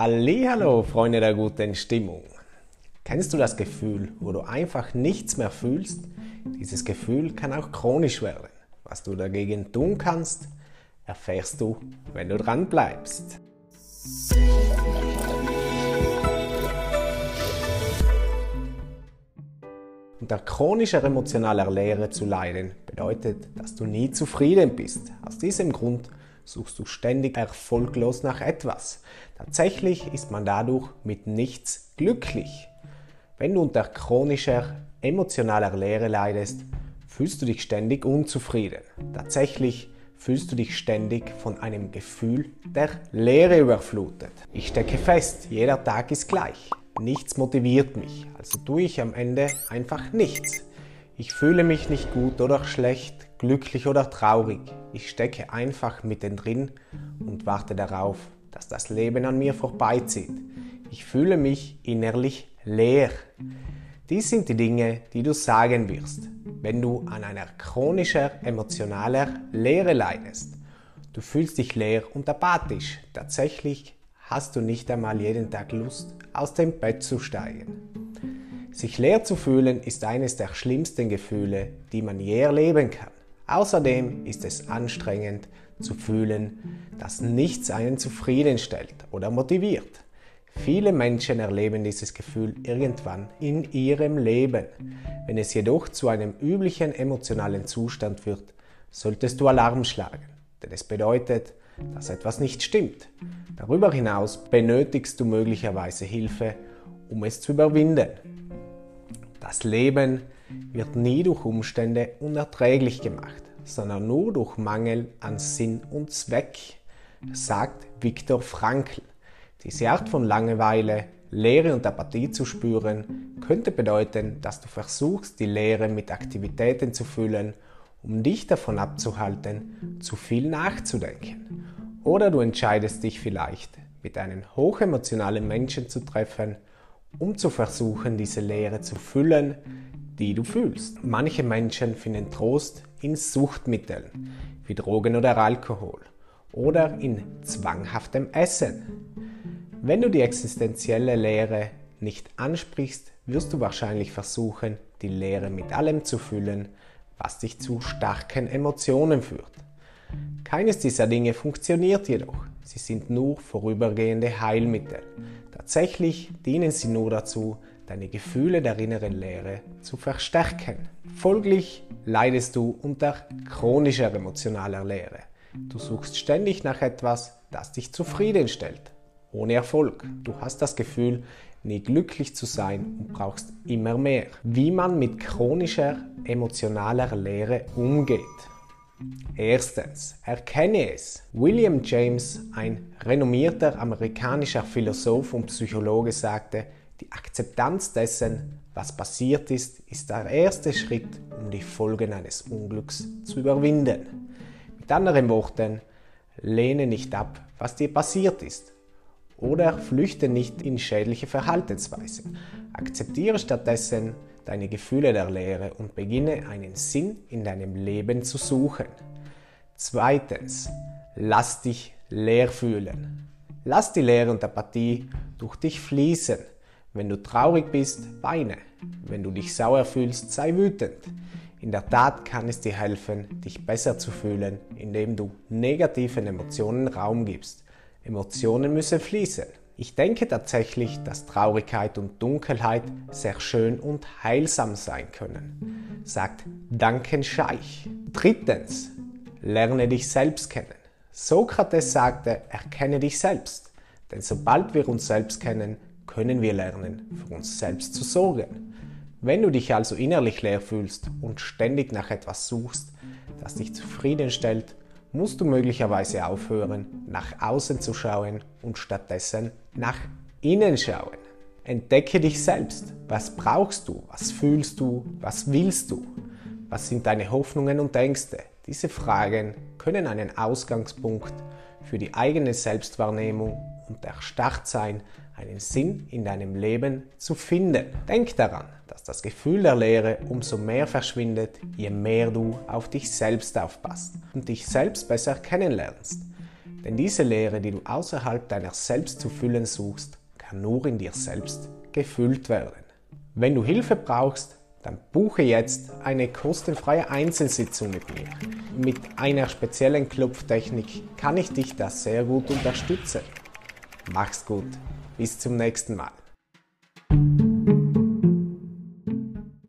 Hallihallo, Freunde der guten Stimmung. Kennst du das Gefühl, wo du einfach nichts mehr fühlst? Dieses Gefühl kann auch chronisch werden. Was du dagegen tun kannst, erfährst du, wenn du dran bleibst. Unter chronischer emotionaler Leere zu leiden, bedeutet, dass du nie zufrieden bist. Aus diesem Grund suchst du ständig erfolglos nach etwas. Tatsächlich ist man dadurch mit nichts glücklich. Wenn du unter chronischer emotionaler Leere leidest, fühlst du dich ständig unzufrieden. Tatsächlich fühlst du dich ständig von einem Gefühl der Leere überflutet. Ich stecke fest, jeder Tag ist gleich. Nichts motiviert mich, also tue ich am Ende einfach nichts. Ich fühle mich nicht gut oder schlecht, glücklich oder traurig. Ich stecke einfach mittendrin und warte darauf, dass das Leben an mir vorbeizieht. Ich fühle mich innerlich leer. Dies sind die Dinge, die du sagen wirst, wenn du an einer chronischer emotionaler Leere leidest. Du fühlst dich leer und apathisch. Tatsächlich hast du nicht einmal jeden Tag Lust, aus dem Bett zu steigen. Sich leer zu fühlen ist eines der schlimmsten Gefühle, die man je erleben kann. Außerdem ist es anstrengend zu fühlen, dass nichts einen zufriedenstellt oder motiviert. Viele Menschen erleben dieses Gefühl irgendwann in ihrem Leben. Wenn es jedoch zu einem üblichen emotionalen Zustand wird, solltest du Alarm schlagen, denn es bedeutet, dass etwas nicht stimmt. Darüber hinaus benötigst du möglicherweise Hilfe, um es zu überwinden. Das Leben wird nie durch Umstände unerträglich gemacht, sondern nur durch Mangel an Sinn und Zweck, sagt Viktor Frankl. Diese Art von Langeweile, Leere und Apathie zu spüren, könnte bedeuten, dass du versuchst, die Leere mit Aktivitäten zu füllen, um dich davon abzuhalten, zu viel nachzudenken. Oder du entscheidest dich vielleicht, mit einem hochemotionalen Menschen zu treffen, um zu versuchen, diese Leere zu füllen, die du fühlst. Manche Menschen finden Trost in Suchtmitteln, wie Drogen oder Alkohol, oder in zwanghaftem Essen. Wenn du die existenzielle Leere nicht ansprichst, wirst du wahrscheinlich versuchen, die Leere mit allem zu füllen, was dich zu starken Emotionen führt. Keines dieser Dinge funktioniert jedoch. Sie sind nur vorübergehende Heilmittel. Tatsächlich dienen sie nur dazu, deine Gefühle der inneren Leere zu verstärken. Folglich leidest du unter chronischer emotionaler Leere. Du suchst ständig nach etwas, das dich zufriedenstellt. Ohne Erfolg. Du hast das Gefühl, nie glücklich zu sein und brauchst immer mehr. Wie man mit chronischer emotionaler Leere umgeht. Erstens, erkenne es. William James, ein renommierter amerikanischer Philosoph und Psychologe, sagte, die Akzeptanz dessen, was passiert ist, ist der erste Schritt, um die Folgen eines Unglücks zu überwinden. Mit anderen Worten, lehne nicht ab, was dir passiert ist. Oder flüchte nicht in schädliche Verhaltensweisen. Akzeptiere stattdessen deine Gefühle der Leere und beginne einen Sinn in deinem Leben zu suchen. Zweitens, lass dich leer fühlen. Lass die Leere und Apathie durch dich fließen. Wenn du traurig bist, weine. Wenn du dich sauer fühlst, sei wütend. In der Tat kann es dir helfen, dich besser zu fühlen, indem du negativen Emotionen Raum gibst. Emotionen müssen fließen. Ich denke tatsächlich, dass Traurigkeit und Dunkelheit sehr schön und heilsam sein können, sagt Duncan Scheich. Drittens, lerne dich selbst kennen. Sokrates sagte, erkenne dich selbst. Denn sobald wir uns selbst kennen, können wir lernen, für uns selbst zu sorgen. Wenn du dich also innerlich leer fühlst und ständig nach etwas suchst, das dich zufriedenstellt, musst du möglicherweise aufhören, nach außen zu schauen und stattdessen nach innen schauen. Entdecke dich selbst. Was brauchst du? Was fühlst du? Was willst du? Was sind deine Hoffnungen und Ängste? Diese Fragen können ein Ausgangspunkt für die eigene Selbstwahrnehmung und der Start sein, einen Sinn in deinem Leben zu finden. Denk daran, dass das Gefühl der Leere umso mehr verschwindet, je mehr du auf dich selbst aufpasst und dich selbst besser kennenlernst. Denn diese Leere, die du außerhalb deiner selbst zu füllen suchst, kann nur in dir selbst gefüllt werden. Wenn du Hilfe brauchst, dann buche jetzt eine kostenfreie Einzelsitzung mit mir. Mit einer speziellen Klopftechnik kann ich dich da sehr gut unterstützen. Mach's gut, bis zum nächsten Mal.